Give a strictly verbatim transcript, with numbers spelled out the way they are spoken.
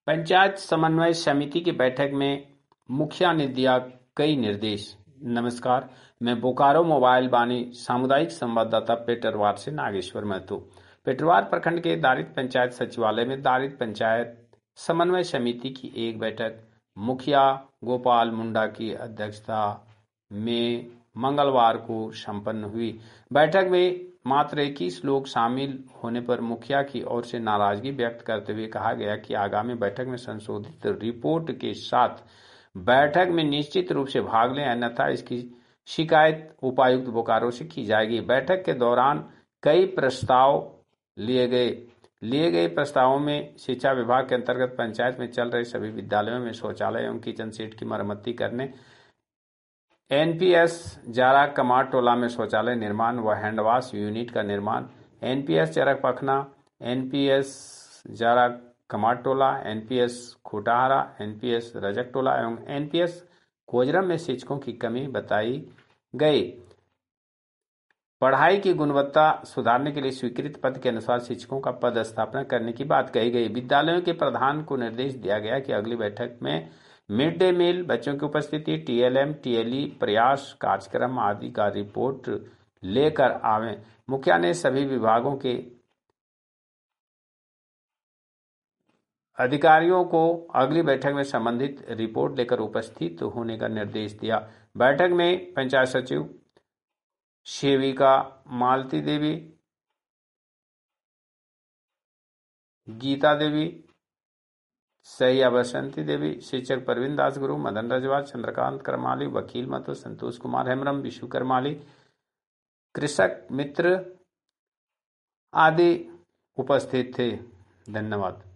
पंचायत समन्वय समिति की बैठक में मुखिया ने दिया कई निर्देश। नमस्कार, मैं बोकारो मोबाइल बानी सामुदायिक संवाददाता पेटरवार से नागेश्वर महतो। पेटरवार प्रखंड के दारित पंचायत सचिवालय में दारित पंचायत समन्वय समिति की एक बैठक मुखिया गोपाल मुंडा की अध्यक्षता में मंगलवार को संपन्न हुई। बैठक में मात्र इक्कीस लोग शामिल होने पर मुखिया की ओर से नाराजगी व्यक्त करते हुए कहा गया कि आगामी बैठक में संशोधित रिपोर्ट के साथ बैठक में निश्चित रूप से भाग लें, अन्यथा इसकी शिकायत उपायुक्त बोकारो से की जाएगी। बैठक के दौरान कई प्रस्ताव लिए गए लिए गए प्रस्तावों में शिक्षा विभाग के अंतर्गत पंचायत में चल रहे सभी विद्यालयों में शौचालय एवं किचन सेट की मरम्मति करने, एनपीएस जारा कमार टोला में शौचालय निर्माण व हैंडवाश यूनिट का निर्माण, NPS Charak Pakhna, NPS Jara Kamar Tola, NPS Khotahara, NPS Rajak Tola एवं एनपीएस कोजरम में शिक्षकों की कमी बताई गई। पढ़ाई की गुणवत्ता सुधारने के लिए स्वीकृत पद के अनुसार शिक्षकों का पद स्थापना करने की बात कही गई। विद्यालयों के प्रधान को निर्देश दिया गया कि अगली बैठक में मिड डे मील, बच्चों की उपस्थिति, टीएलएम, टीएलई, प्रयास कार्यक्रम आदि का रिपोर्ट लेकर आवें। मुखिया ने सभी विभागों के अधिकारियों को अगली बैठक में संबंधित रिपोर्ट लेकर उपस्थित होने का निर्देश दिया। बैठक में पंचायत सचिव सेविका मालती देवी, गीता देवी, सहिया बसंती देवी, शिक्षक प्रवीण दास गुरु, मदन रजवार, चंद्रकांत करमाली, वकील महतो, संतोष कुमार हेम्ब्रम, विशु करमाली, कृषक मित्र आदि उपस्थित थे। धन्यवाद।